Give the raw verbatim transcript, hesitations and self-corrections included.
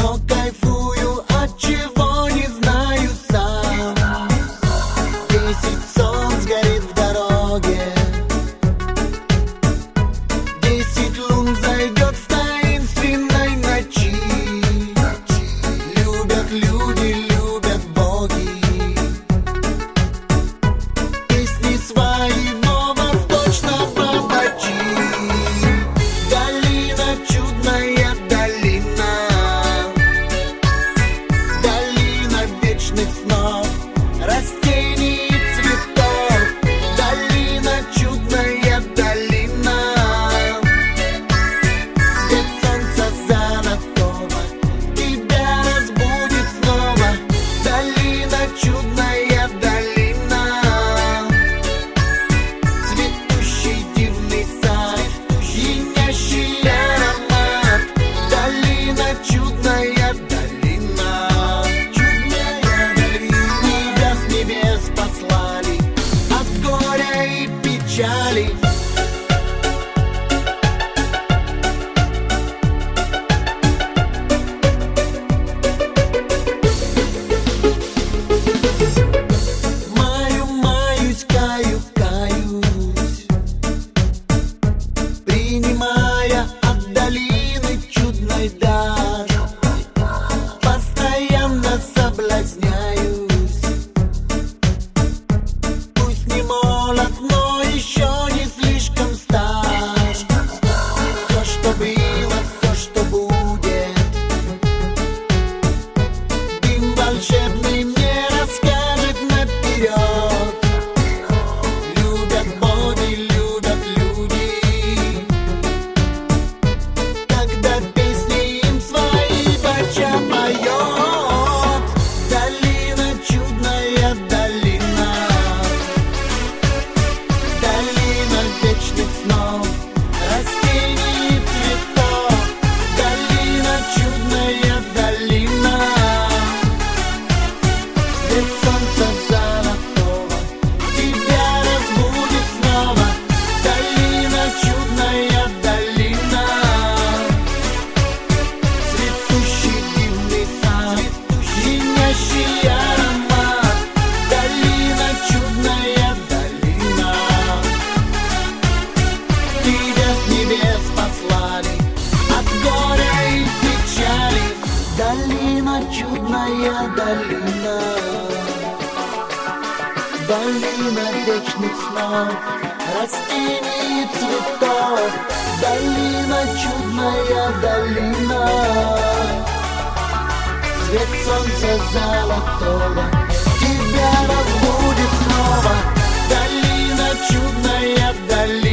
но кайфую, от чего не знаю сам. Десять солнц горит в дороге, десять лун зайдет в таинственной ночи. Любят люди, любят боги песни своего восточного бачи. Долина, чудная долина, долина вечных снов, растений и цветов. Долина, чудная долина, свет солнца золотого тебя разбудит снова. Долина, чудная долина, цветущий дивный сад, пьянящий аромат. Долина, чудная долина, чудная долина. Тебя с небес послали от горя и печали. Маю, маюсь, каю, каюсь, принимая от долины чудной дар. Постоянно соблазняюсь, пусть не молод, но еще не слишком стар. Все, что было, все, что будет, дым волшебный мне расскажет наперед. Любят боги, любят люди, когда песни им свои бача поет. Долина, чудная долина, долина вечных снов, растений и цветов. Долина, чудная долина, свет солнца золотого тебя разбудит снова. Долина, чудная долина, цветущий дивный сад, пьянящий аромат. Долина, чудная долина, тебя с небес послали от горя и печали. Долина, чудная долина, долина вечных снов, растений и цветов. Долина, чудная долина, свет солнца золотого тебя разбудит снова. Долина, чудная долина.